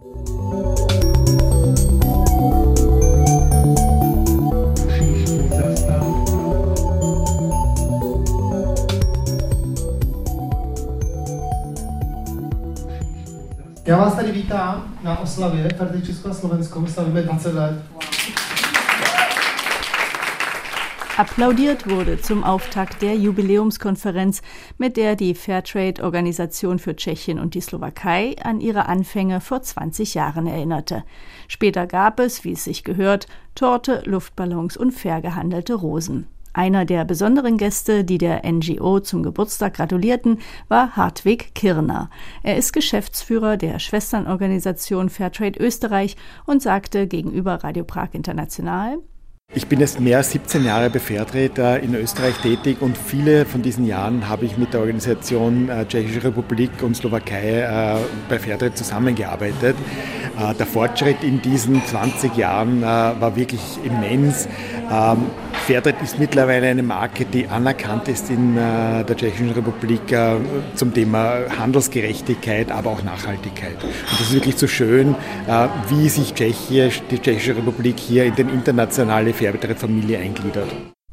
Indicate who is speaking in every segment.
Speaker 1: Já vás tady vítám na oslavě Fairtrade Česko a Slovensko. My slavíme 20 let.
Speaker 2: Applaudiert wurde zum Auftakt der Jubiläumskonferenz, mit der die Fairtrade-Organisation für Tschechien und die Slowakei an ihre Anfänge vor 20 Jahren erinnerte. Später gab es, wie es sich gehört, Torte, Luftballons und fair gehandelte Rosen. Einer der besonderen Gäste, die der NGO zum Geburtstag gratulierten, war Hartwig Kirner. Er ist Geschäftsführer der Schwesternorganisation Fairtrade Österreich und sagte gegenüber Radio Prag International:
Speaker 3: Ich bin jetzt mehr als 17 Jahre bei Fairtrade in Österreich tätig und viele von diesen Jahren habe ich mit der Organisation Tschechische Republik und Slowakei bei Fairtrade zusammengearbeitet. Der Fortschritt in diesen 20 Jahren war wirklich immens. Fairtrade ist mittlerweile eine Marke, die anerkannt ist in der Tschechischen Republik zum Thema Handelsgerechtigkeit, aber auch Nachhaltigkeit. Und das ist wirklich so schön, wie sich die Tschechische Republik hier in den internationale Fairtrade-Familie eingliedert.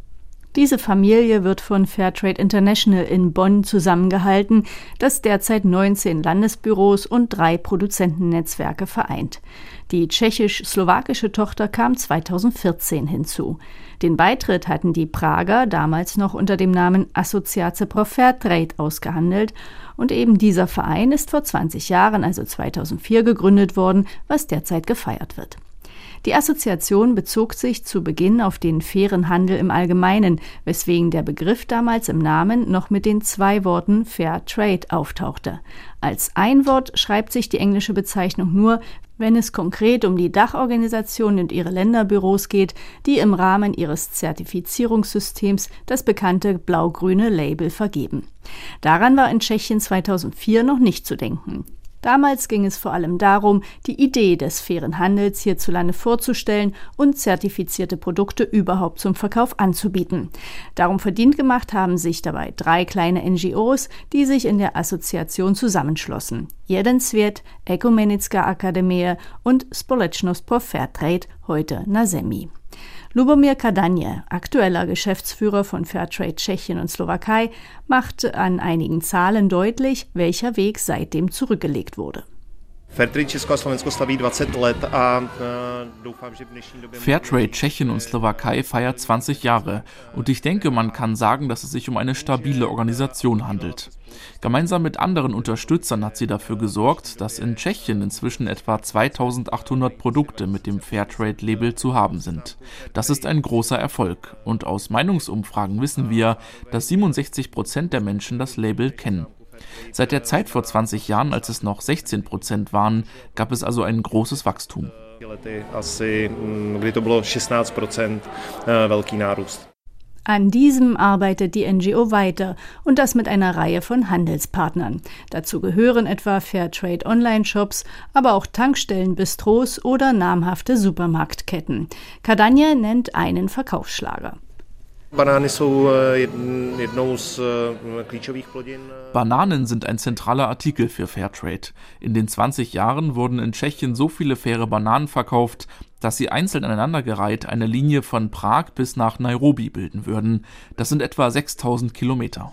Speaker 2: Diese Familie wird von Fairtrade International in Bonn zusammengehalten, das derzeit 19 Landesbüros und 3 Produzentennetzwerke vereint. Die tschechisch-slowakische Tochter kam 2014 hinzu. Den Beitritt hatten die Prager damals noch unter dem Namen Asociace pro Fairtrade ausgehandelt und eben dieser Verein ist vor 20 Jahren, also 2004, gegründet worden, was derzeit gefeiert wird. Die Assoziation bezog sich zu Beginn auf den fairen Handel im Allgemeinen, weswegen der Begriff damals im Namen noch mit den 2 Worten Fair Trade auftauchte. Als ein Wort schreibt sich die englische Bezeichnung nur, wenn es konkret um die Dachorganisation und ihre Länderbüros geht, die im Rahmen ihres Zertifizierungssystems das bekannte blau-grüne Label vergeben. Daran war in Tschechien 2004 noch nicht zu denken. Damals ging es vor allem darum, die Idee des fairen Handels hierzulande vorzustellen und zertifizierte Produkte überhaupt zum Verkauf anzubieten. Darum verdient gemacht haben sich dabei 3 kleine NGOs, die sich in der Assoziation zusammenschlossen. Jeden Svět, Ekumenická akademie und Společnost pro Fairtrade, heute Nazemi. Lubomir Kadanje, aktueller Geschäftsführer von Fairtrade Tschechien und Slowakei, macht an einigen Zahlen deutlich, welcher Weg seitdem zurückgelegt wurde.
Speaker 4: Fairtrade
Speaker 5: Tschechien und Slowakei feiert 20 Jahre und ich denke, man kann sagen, dass es sich um eine stabile Organisation handelt. Gemeinsam mit anderen Unterstützern hat sie dafür gesorgt, dass in Tschechien inzwischen etwa 2800 Produkte mit dem Fairtrade-Label zu haben sind. Das ist ein großer Erfolg und aus Meinungsumfragen wissen wir, dass 67% der Menschen das Label kennen. Seit der Zeit vor 20 Jahren, als es noch 16% waren, gab es also ein großes Wachstum.
Speaker 2: An diesem arbeitet die NGO weiter und das mit einer Reihe von Handelspartnern. Dazu gehören etwa Fairtrade Online-Shops, aber auch Tankstellen, Bistros oder namhafte Supermarktketten. Kadanje nennt einen Verkaufsschlager.
Speaker 5: Bananen sind ein zentraler Artikel für Fairtrade. In den 20 Jahren wurden in Tschechien so viele faire Bananen verkauft, dass sie einzeln aneinandergereiht eine Linie von Prag bis nach Nairobi bilden würden. Das sind etwa 6000 Kilometer.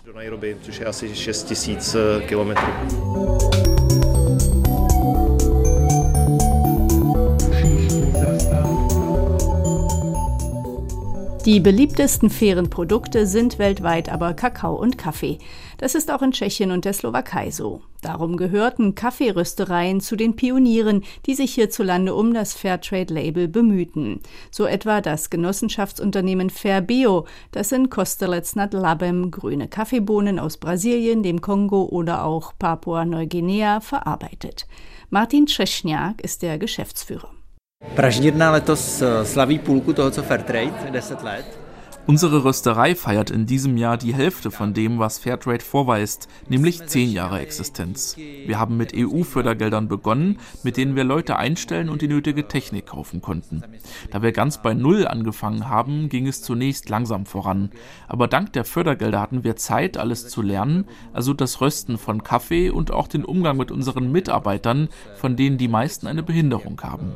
Speaker 2: Die beliebtesten fairen Produkte sind weltweit aber Kakao und Kaffee. Das ist auch in Tschechien und der Slowakei so. Darum gehörten Kaffeeröstereien zu den Pionieren, die sich hierzulande um das Fairtrade-Label bemühten. So etwa das Genossenschaftsunternehmen Fairbio, das in Kostelec nad Labem grüne Kaffeebohnen aus Brasilien, dem Kongo oder auch Papua-Neuguinea verarbeitet. Martin Třešňák ist der Geschäftsführer.
Speaker 6: Pražírna letos slaví půlku toho, co Fairtrade, 10 let.
Speaker 5: Unsere Rösterei feiert in diesem Jahr die Hälfte von dem, was Fairtrade vorweist, nämlich 10 Jahre Existenz. Wir haben mit EU-Fördergeldern begonnen, mit denen wir Leute einstellen und die nötige Technik kaufen konnten. Da wir ganz bei Null angefangen haben, ging es zunächst langsam voran. Aber dank der Fördergelder hatten wir Zeit, alles zu lernen, also das Rösten von Kaffee und auch den Umgang mit unseren Mitarbeitern, von denen die meisten eine Behinderung haben.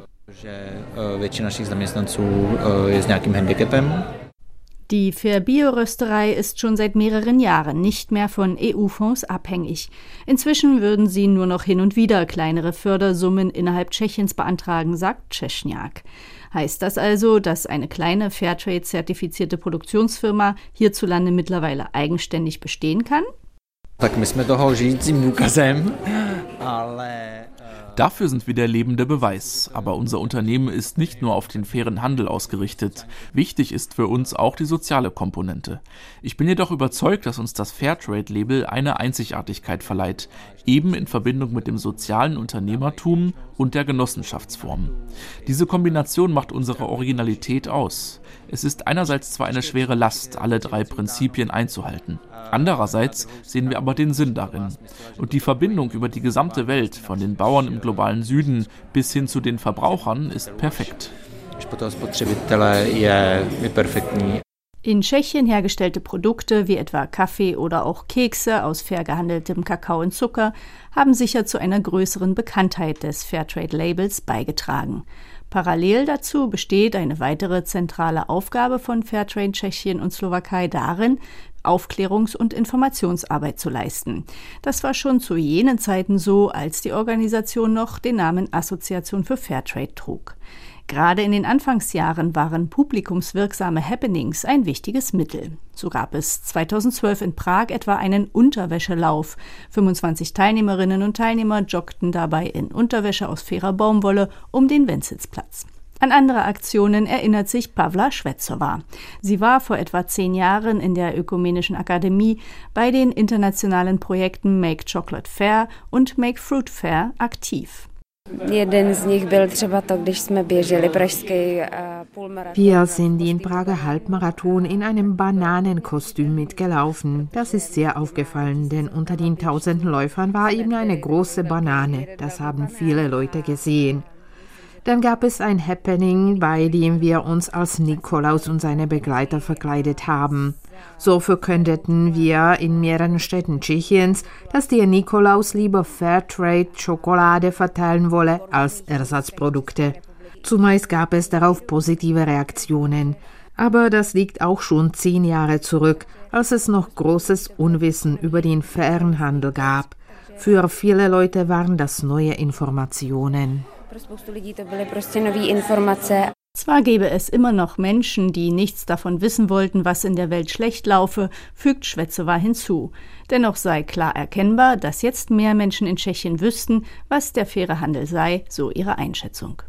Speaker 2: Die Fair-Bio-Rösterei ist schon seit mehreren Jahren nicht mehr von EU-Fonds abhängig. Inzwischen würden sie nur noch hin und wieder kleinere Fördersummen innerhalb Tschechiens beantragen, sagt Češnjak. Heißt das also, dass eine kleine Fairtrade-zertifizierte Produktionsfirma hierzulande mittlerweile eigenständig bestehen kann?
Speaker 4: Tak my jsme toho žijícím důkazem,
Speaker 5: Dafür sind wir der lebende Beweis. Aber unser Unternehmen ist nicht nur auf den fairen Handel ausgerichtet. Wichtig ist für uns auch die soziale Komponente. Ich bin jedoch überzeugt, dass uns das Fairtrade-Label eine Einzigartigkeit verleiht, eben in Verbindung mit dem sozialen Unternehmertum und der Genossenschaftsform. Diese Kombination macht unsere Originalität aus. Es ist einerseits zwar eine schwere Last, alle 3 Prinzipien einzuhalten. Andererseits sehen wir aber den Sinn darin. Und die Verbindung über die gesamte Welt, von den Bauern im globalen Süden bis hin zu den Verbrauchern, ist perfekt.
Speaker 2: In Tschechien hergestellte Produkte wie etwa Kaffee oder auch Kekse aus fair gehandeltem Kakao und Zucker haben sicher zu einer größeren Bekanntheit des Fairtrade-Labels beigetragen. Parallel dazu besteht eine weitere zentrale Aufgabe von Fairtrade Tschechien und Slowakei darin, Aufklärungs- und Informationsarbeit zu leisten. Das war schon zu jenen Zeiten so, als die Organisation noch den Namen Assoziation für Fairtrade trug. Gerade in den Anfangsjahren waren publikumswirksame Happenings ein wichtiges Mittel. So gab es 2012 in Prag etwa einen Unterwäschelauf. 25 Teilnehmerinnen und Teilnehmer joggten dabei in Unterwäsche aus fairer Baumwolle um den Wenzelsplatz. An andere Aktionen erinnert sich Pavla Švecová. Sie war vor etwa 10 Jahren in der Ökumenischen Akademie bei den internationalen Projekten Make Chocolate Fair und Make Fruit Fair aktiv.
Speaker 6: Wir
Speaker 7: sind den Prager Halbmarathon in einem Bananenkostüm mitgelaufen. Das ist sehr aufgefallen, denn unter den tausenden Läufern war eben eine große Banane. Das haben viele Leute gesehen. Dann gab es ein Happening, bei dem wir uns als Nikolaus und seine Begleiter verkleidet haben. So verkündeten wir in mehreren Städten Tschechiens, dass der Nikolaus lieber Fairtrade-Schokolade verteilen wolle als Ersatzprodukte. Zumeist gab es darauf positive Reaktionen. Aber das liegt auch schon 10 Jahre zurück, als es noch großes Unwissen über den fairen Handel gab. Für viele Leute waren das neue Informationen.
Speaker 2: Zwar gäbe es immer noch Menschen, die nichts davon wissen wollten, was in der Welt schlecht laufe, fügt Švecová hinzu. Dennoch sei klar erkennbar, dass jetzt mehr Menschen in Tschechien wüssten, was der faire Handel sei, so ihre Einschätzung.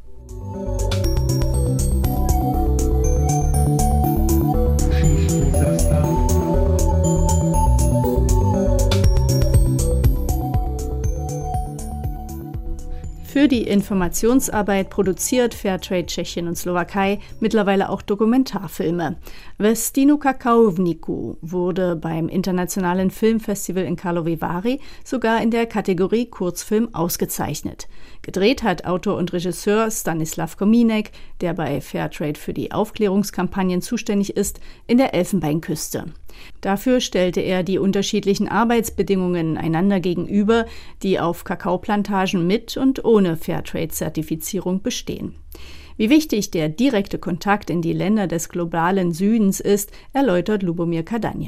Speaker 2: Für die Informationsarbeit produziert Fairtrade Tschechien und Slowakei mittlerweile auch Dokumentarfilme. Ve stínu kakaovníků wurde beim Internationalen Filmfestival in Karlovy Vary sogar in der Kategorie Kurzfilm ausgezeichnet. Gedreht hat Autor und Regisseur Stanislav Komínek, der bei Fairtrade für die Aufklärungskampagnen zuständig ist, in der Elfenbeinküste. Dafür stellte er die unterschiedlichen Arbeitsbedingungen einander gegenüber, die auf Kakaoplantagen mit und ohne Fairtrade-Zertifizierung bestehen. Wie wichtig der direkte Kontakt in die Länder des globalen Südens ist, erläutert Lubomír Kadaně.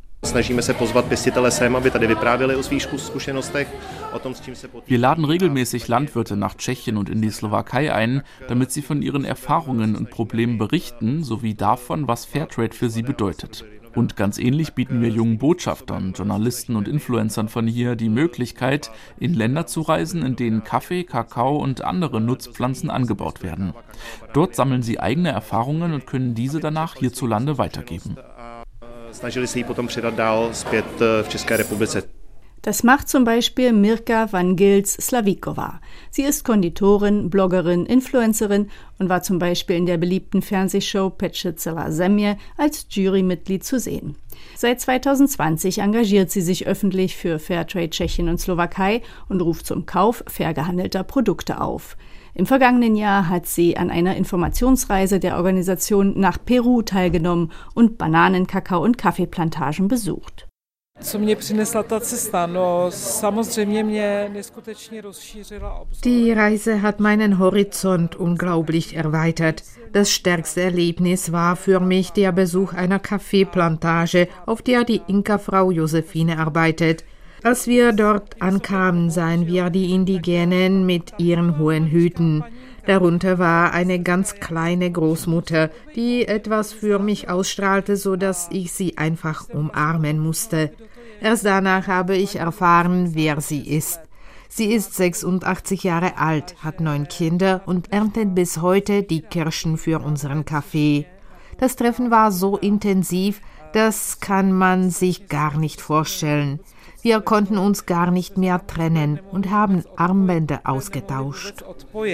Speaker 5: Wir laden regelmäßig Landwirte nach Tschechien und in die Slowakei ein, damit sie von ihren Erfahrungen und Problemen berichten, sowie davon, was Fairtrade für sie bedeutet. Und ganz ähnlich bieten wir jungen Botschaftern, Journalisten und Influencern von hier die Möglichkeit, in Länder zu reisen, in denen Kaffee, Kakao und andere Nutzpflanzen angebaut werden. Dort sammeln sie eigene Erfahrungen und können diese danach hierzulande weitergeben.
Speaker 2: Das macht zum Beispiel Mirka Vangils-Slavíková. Sie ist Konditorin, Bloggerin, Influencerin und war zum Beispiel in der beliebten Fernsehshow Peče celá země als Jurymitglied zu sehen. Seit 2020 engagiert sie sich öffentlich für Fairtrade Tschechien und Slowakei und ruft zum Kauf fair gehandelter Produkte auf. Im vergangenen Jahr hat sie an einer Informationsreise der Organisation nach Peru teilgenommen und Bananen-, Kakao- und Kaffeeplantagen besucht.
Speaker 7: Die Reise hat meinen Horizont unglaublich erweitert. Das stärkste Erlebnis war für mich der Besuch einer Kaffeeplantage, auf der die Inka-Frau Josephine arbeitet. Als wir dort ankamen, sahen wir die Indigenen mit ihren hohen Hüten. Darunter war eine ganz kleine Großmutter, die etwas für mich ausstrahlte, so dass ich sie einfach umarmen musste. Erst danach habe ich erfahren, wer sie ist. Sie ist 86 Jahre alt, hat 9 Kinder und erntet bis heute die Kirschen für unseren Kaffee. Das Treffen war so intensiv, das kann man sich gar nicht vorstellen. Wir konnten uns gar nicht mehr trennen und haben Armbänder ausgetauscht.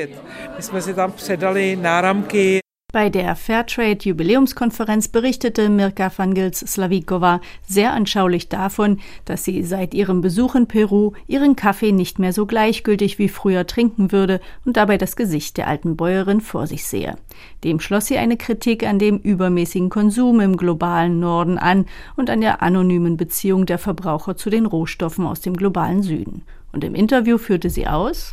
Speaker 2: Bei der Fairtrade-Jubiläumskonferenz berichtete Mirka Vangils-Slavíková sehr anschaulich davon, dass sie seit ihrem Besuch in Peru ihren Kaffee nicht mehr so gleichgültig wie früher trinken würde und dabei das Gesicht der alten Bäuerin vor sich sehe. Dem schloss sie eine Kritik an dem übermäßigen Konsum im globalen Norden an und an der anonymen Beziehung der Verbraucher zu den Rohstoffen aus dem globalen Süden. Und im Interview führte sie aus: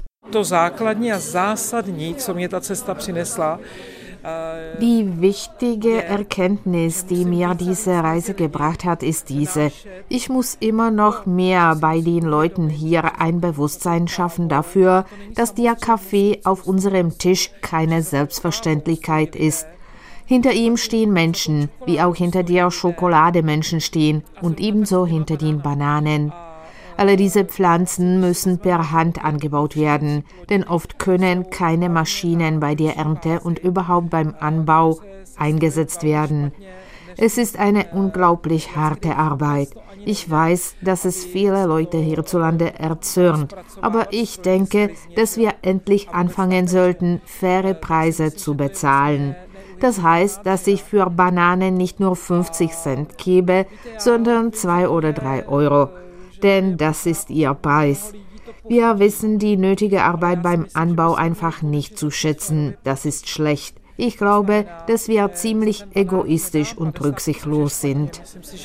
Speaker 7: Die wichtige Erkenntnis, die mir diese Reise gebracht hat, ist diese: Ich muss immer noch mehr bei den Leuten hier ein Bewusstsein schaffen dafür, dass der Kaffee auf unserem Tisch keine Selbstverständlichkeit ist. Hinter ihm stehen Menschen, wie auch hinter der Schokolade Menschen stehen und ebenso hinter den Bananen. Alle diese Pflanzen müssen per Hand angebaut werden, denn oft können keine Maschinen bei der Ernte und überhaupt beim Anbau eingesetzt werden. Es ist eine unglaublich harte Arbeit. Ich weiß, dass es viele Leute hierzulande erzürnt, aber ich denke, dass wir endlich anfangen sollten, faire Preise zu bezahlen. Das heißt, dass ich für Bananen nicht nur 50 Cent gebe, sondern 2 oder 3 Euro. Denn das ist ihr Preis. Wir wissen die nötige Arbeit beim Anbau einfach nicht zu schätzen. Das ist schlecht. Ich glaube, dass wir ziemlich egoistisch und rücksichtslos sind.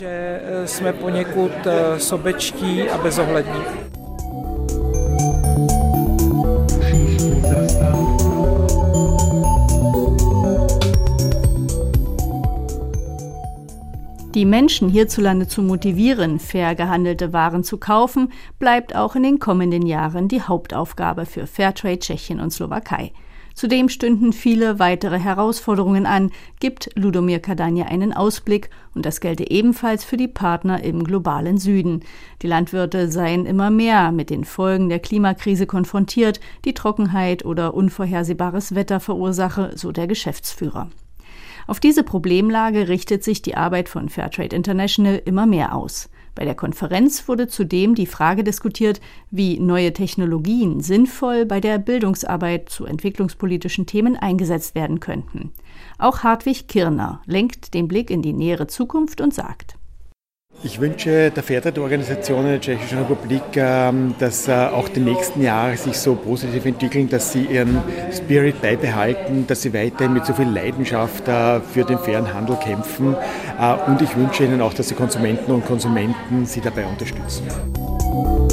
Speaker 2: Die Menschen hierzulande zu motivieren, fair gehandelte Waren zu kaufen, bleibt auch in den kommenden Jahren die Hauptaufgabe für Fairtrade Tschechien und Slowakei. Zudem stünden viele weitere Herausforderungen an, gibt Ludomír Kadanja einen Ausblick, und das gelte ebenfalls für die Partner im globalen Süden. Die Landwirte seien immer mehr mit den Folgen der Klimakrise konfrontiert, die Trockenheit oder unvorhersehbares Wetter verursache, so der Geschäftsführer. Auf diese Problemlage richtet sich die Arbeit von Fairtrade International immer mehr aus. Bei der Konferenz wurde zudem die Frage diskutiert, wie neue Technologien sinnvoll bei der Bildungsarbeit zu entwicklungspolitischen Themen eingesetzt werden könnten. Auch Hartwig Kirner lenkt den Blick in die nähere Zukunft und sagt:
Speaker 3: Ich wünsche der Fairtrade-Organisation der Tschechischen Republik, dass auch die nächsten Jahre sich so positiv entwickeln, dass sie ihren Spirit beibehalten, dass sie weiterhin mit so viel Leidenschaft für den fairen Handel kämpfen. Und ich wünsche ihnen auch, dass die Konsumenten und Konsumenten sie dabei unterstützen.